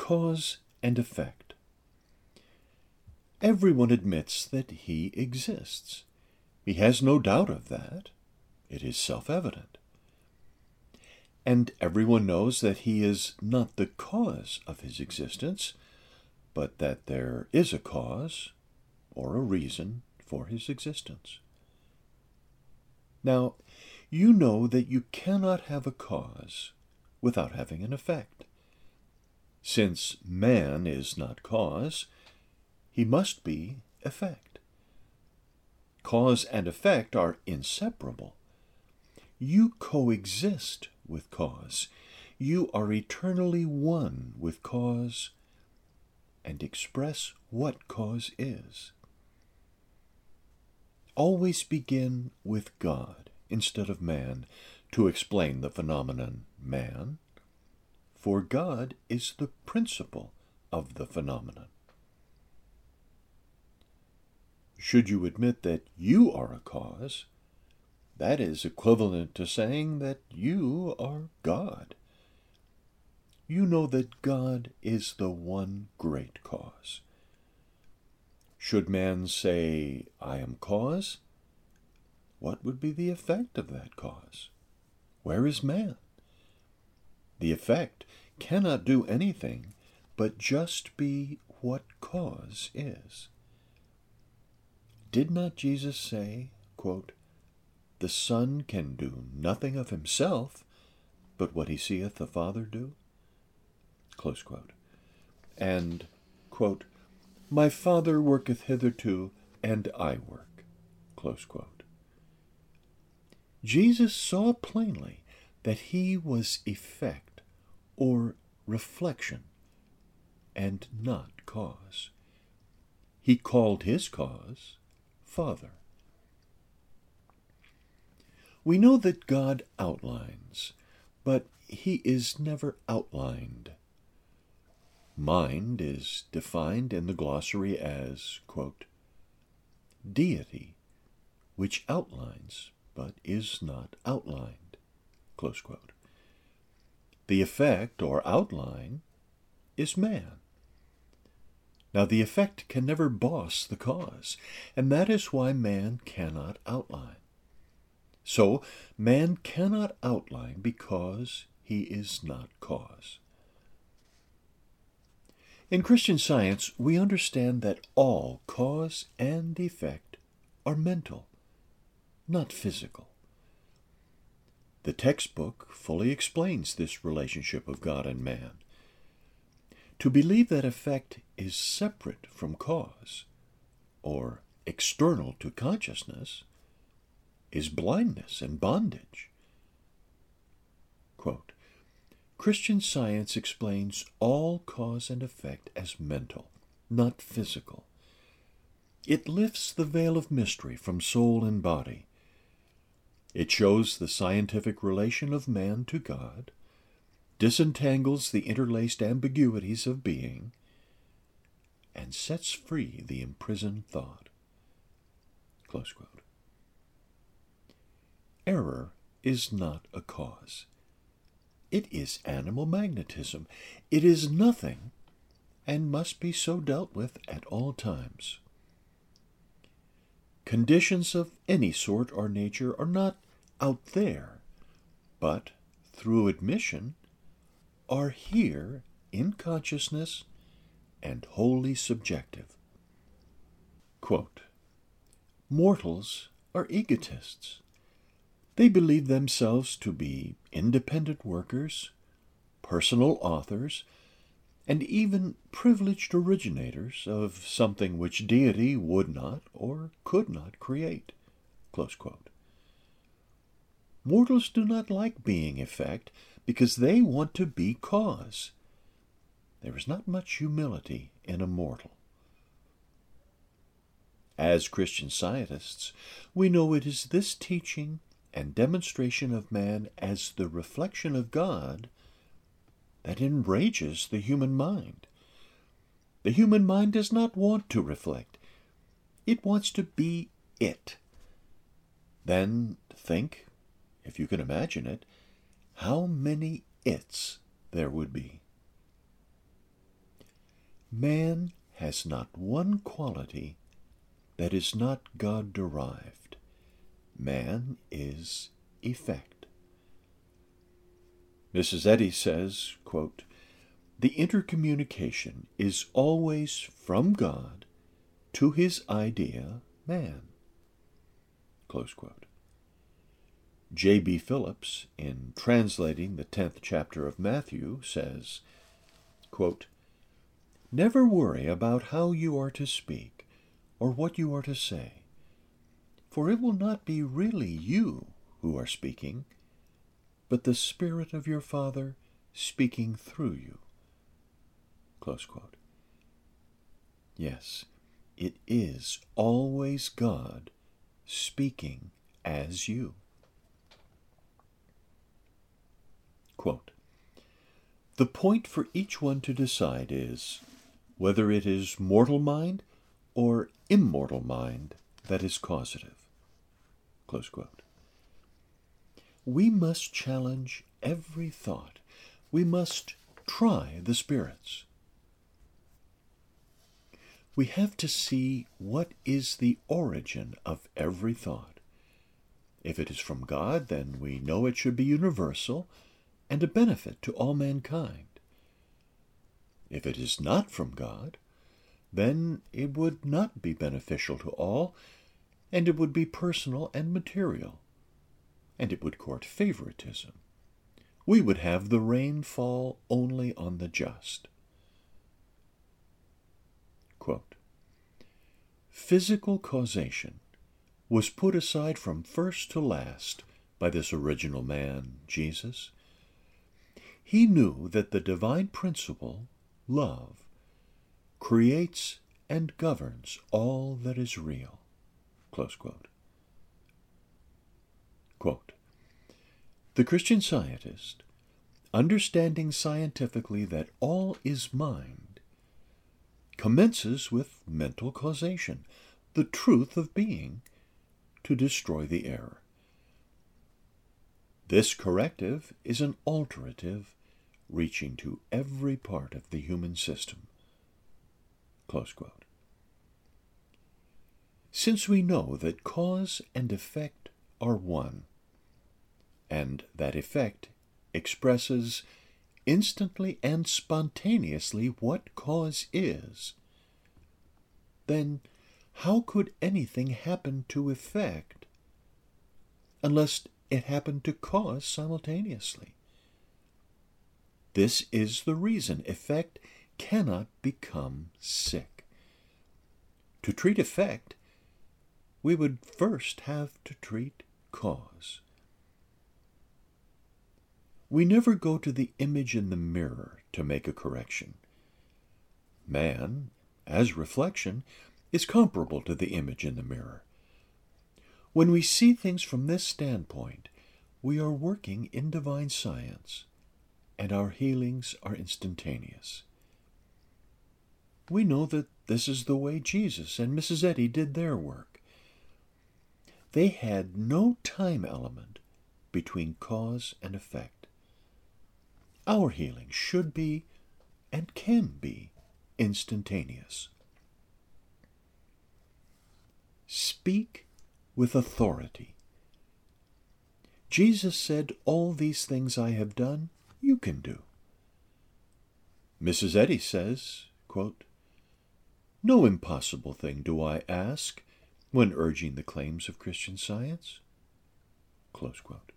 cause and effect. Everyone admits that he exists. He has no doubt of that. It is self-evident. And everyone knows that he is not the cause of his existence, but that there is a cause or a reason for his existence. Now, you know that you cannot have a cause without having an effect. Since man is not cause, he must be effect. Cause and effect are inseparable. You coexist with cause. You are eternally one with cause and express what cause is. Always begin with God instead of man to explain the phenomenon man, for God is the principle of the phenomenon. Should you admit that you are a cause, that is equivalent to saying that you are God. You know that God is the one great cause. Should man say, I am cause? What would be the effect of that cause? Where is man? The effect cannot do anything but just be what cause is. Did not Jesus say, quote, the Son can do nothing of himself but what he seeth the Father do? Close quote. And, quote, my Father worketh hitherto, and I work. Close quote. Jesus saw plainly that he was effect, or reflection, and not cause. He called his cause Father. We know that God outlines, but he is never outlined. Mind is defined in the glossary as, quote, deity, which outlines but is not outlined, close quote. The effect or outline is man. Now the effect can never boss the cause, and that is why man cannot outline. So man cannot outline because he is not cause. In Christian Science, we understand that all cause and effect are mental, not physical. The textbook fully explains this relationship of God and man. To believe that effect is separate from cause, or external to consciousness, is blindness and bondage. Quote, Christian Science explains all cause and effect as mental, not physical. It lifts the veil of mystery from soul and body. It shows the scientific relation of man to God, disentangles the interlaced ambiguities of being, and sets free the imprisoned thought. Close quote. Error is not a cause. It is animal magnetism. It is nothing and must be so dealt with at all times. Conditions of any sort or nature are not out there, but through admission are here in consciousness and wholly subjective. Quote, mortals are egotists. They believe themselves to be independent workers, personal authors, and even privileged originators of something which deity would not or could not create. Close quote. Mortals do not like being effect because they want to be cause. There is not much humility in a mortal. As Christian Scientists, we know it is this teaching and demonstration of man as the reflection of God that enrages the human mind. The human mind does not want to reflect. It wants to be it. Then think, if you can imagine it, how many its there would be. Man has not one quality that is not God-derived. Man is effect. Mrs. Eddy says, quote, "The intercommunication is always from God to his idea, man." Close quote. J.B. Phillips, in translating the 10th chapter of Matthew, says, quote, "Never worry about how you are to speak or what you are to say, for it will not be really you who are speaking, but the Spirit of your Father speaking through you." Close quote. Yes, it is always God speaking as you. Quote, "The point for each one to decide is whether it is mortal mind or immortal mind that is causative." Close quote. We must challenge every thought. We must try the spirits. We have to see what is the origin of every thought. If it is from God, then we know it should be universal and a benefit to all mankind. If it is not from God, then it would not be beneficial to all, and it would be personal and material, and it would court favoritism. We would have the rain fall only on the just. Quote, "Physical causation was put aside from first to last by this original man, Jesus. He knew that the divine principle, love, creates and governs all that is real." Close quote. Quote, "The Christian Scientist, understanding scientifically that all is mind, commences with mental causation, the truth of being, to destroy the error. This corrective is an alterative reaching to every part of the human system." Close quote. Since we know that cause and effect are one, and that effect expresses instantly and spontaneously what cause is, then how could anything happen to effect unless it happened to cause simultaneously? This is the reason effect cannot become sick. To treat effect, we would first have to treat cause. We never go to the image in the mirror to make a correction. Man, as reflection, is comparable to the image in the mirror. When we see things from this standpoint, we are working in divine science, and our healings are instantaneous. We know that this is the way Jesus and Mrs. Eddy did their work. They had no time element between cause and effect. Our healing should be and can be instantaneous. Speak with authority. Jesus said, "All these things I have done, you can do." Mrs. Eddy says, quote, "No impossible thing do I ask when urging the claims of Christian Science." Close quote.